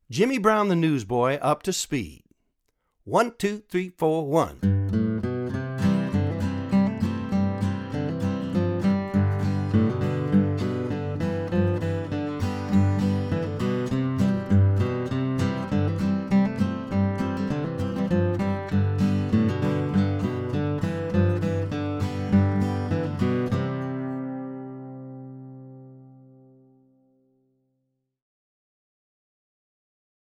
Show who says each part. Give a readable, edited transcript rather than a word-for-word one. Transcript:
Speaker 1: Jimmy Brown the newsboy up to speed. 1, 2, 3, 4, 1.